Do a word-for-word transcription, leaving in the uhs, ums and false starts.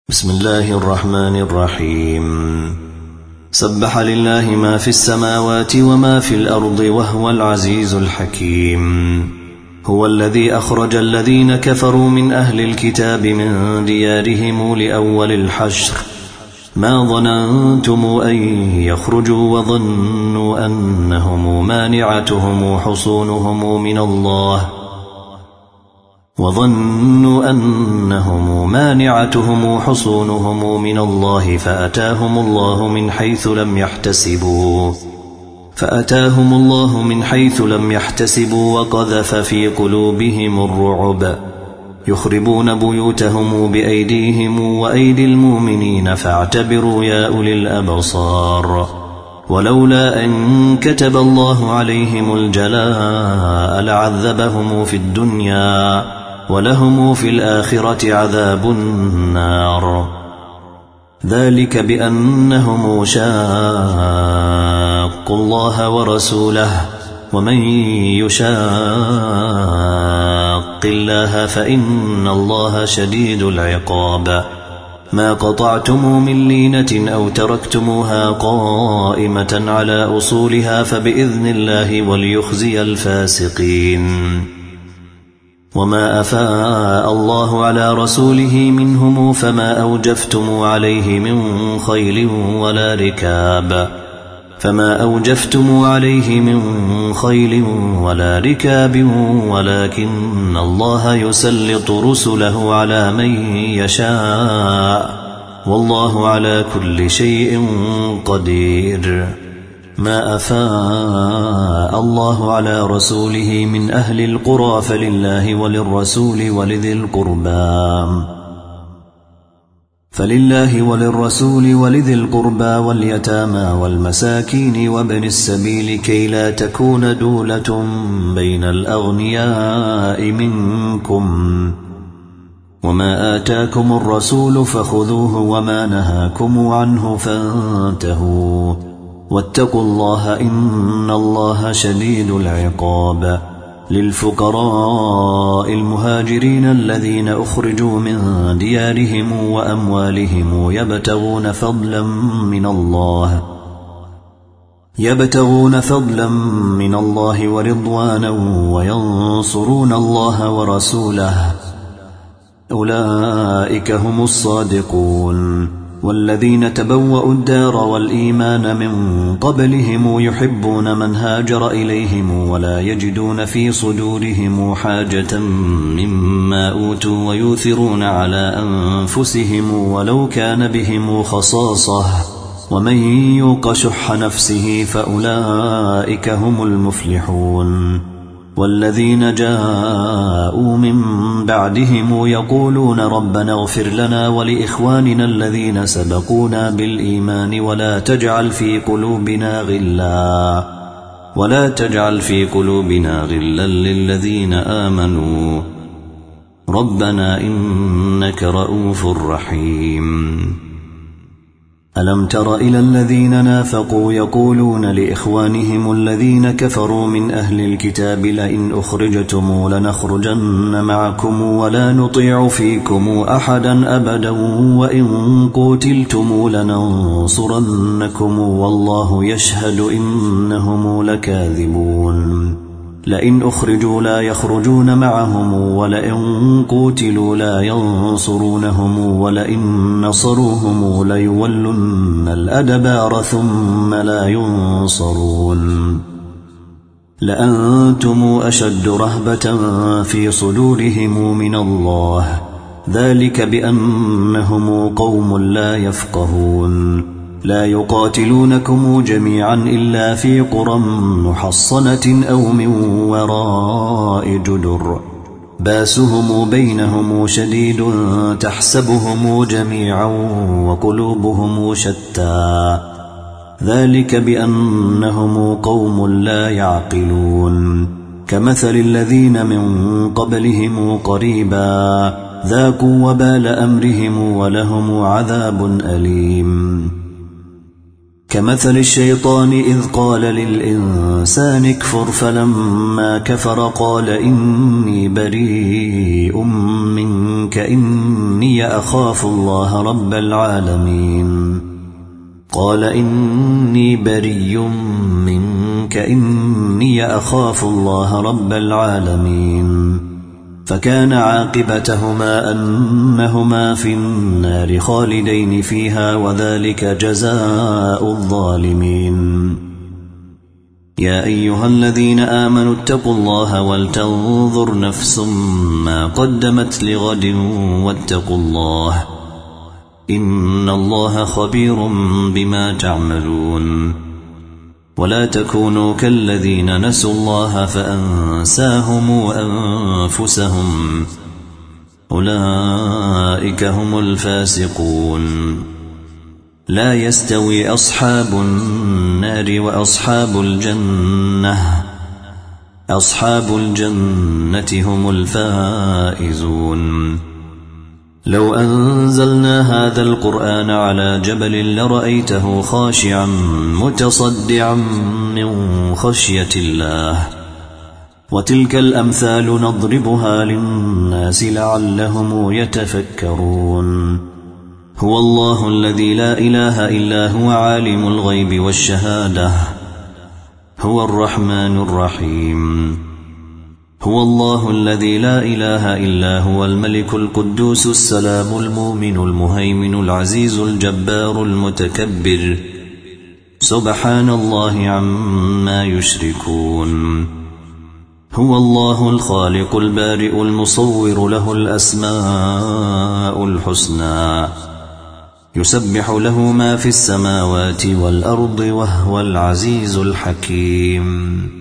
بسم الله الرحمن الرحيم. سبح لله ما في السماوات وما في الأرض وهو العزيز الحكيم. هو الذي أخرج الذين كفروا من أهل الكتاب من ديارهم لأول الحشر ما ظننتم أن يخرجوا وظنوا أنهم مانعتهم حصونهم من الله وظنوا أنهم مانعتهم حصونهم من الله فأتاهم الله من حيث لم يحتسبوا فأتاهم الله من حيث لم يحتسبوا وقذف في قلوبهم الرعب يخربون بيوتهم بأيديهم وأيدي المؤمنين فاعتبروا يا أولي الأبصار. ولولا أن كتب الله عليهم الجلاء لعذبهم في الدنيا ولهم في الآخرة عذاب النار. ذلك بأنهم شاقوا الله ورسوله ومن يشاق الله فإن الله شديد العقاب. ما قطعتم من لينة أو تركتموها قائمة على أصولها فبإذن الله وليخزي الفاسقين. وما أفاء الله على رسوله منهم فما أوجفتم عليه من خيل ولا ركاب فما أوجفتم عليه من خيل ولا ركاب ولكن الله يسلط رسله على من يشاء والله على كل شيء قدير. ما أفاء الله على رسوله من أهل القرى فلله وللرسول ولذي القربى فلله وللرسول ولذي القربى واليتامى والمساكين وابن السبيل كي لا تكون دولة بين الأغنياء منكم. وما آتاكم الرسول فخذوه وما نهاكم عنه فانتهوا واتقوا الله إن الله شديد العقاب. للفقراء المهاجرين الذين أخرجوا من ديارهم وأموالهم يبتغون فضلا من الله يبتغون فضلا من الله ورضوانا وينصرون الله ورسوله أولئك هم الصادقون. والذين تبوأوا الدار والإيمان من قبلهم يحبون من هاجر إليهم ولا يجدون في صدورهم حاجة مما أوتوا ويؤثرون على أنفسهم ولو كان بهم خصاصة ومن يوق شح نفسه فأولئك هم المفلحون. والذين جاءوا من بعدهم يقولون ربنا اغفر لنا ولإخواننا الذين سبقونا بالإيمان ولا تجعل في قلوبنا غلا ولا تجعل في قلوبنا غلا للذين آمنوا ربنا إنك رؤوف رحيم. ألم تر إلى الذين نافقوا يقولون لإخوانهم الذين كفروا من أهل الكتاب لئن أخرجتم لنخرجن معكم ولا نطيع فيكم أحدا أبدا وإن قتلتم لننصرنكم والله يشهد إنهم لكاذبون. لئن أخرجوا لا يخرجون معهم ولئن قتلوا لا ينصرونهم ولئن نصروهم ليولن الأدبار ثم لا ينصرون. لأنتم أشد رهبة في صدورهم من الله ذلك بأنهم قوم لا يفقهون. لا يقاتلونكم جميعا إلا في قرى محصنة أو من وراء جدر باسهم بينهم شديد تحسبهم جميعا وقلوبهم شتى ذلك بأنهم قوم لا يعقلون. كمثل الذين من قبلهم قريبا ذاقوا وبال أمرهم ولهم عذاب أليم. كمثل الشيطان إذ قال للإنسان اكفر فلما كفر قال إني بريء منك إني أخاف الله رب العالمين قال إني بريء منك إني أخاف الله رب العالمين فكان عاقبتهما أنهما في النار خالدين فيها وذلك جزاء الظالمين يا أيها الذين آمنوا اتقوا الله ولتنظر نفس ما قدمت لغد واتقوا الله إن الله خبير بما تعملون ولا تكونوا كالذين نسوا الله فأنساهم أنفسهم أولئك هم الفاسقون لا يستوي أصحاب النار وأصحاب الجنة أصحاب الجنة هم الفائزون لو أنزلنا هذا القرآن على جبل لرأيته خاشعا متصدعا من خشية الله وتلك الأمثال نضربها للناس لعلهم يتفكرون هو الله الذي لا إله إلا هو عالم الغيب والشهادة هو الرحمن الرحيم هو الله الذي لا إله إلا هو الملك القدوس السلام المؤمن المهيمن العزيز الجبار المتكبر سبحان الله عما يشركون هو الله الخالق البارئ المصور له الأسماء الحسنى يسبح له ما في السماوات والأرض وهو العزيز الحكيم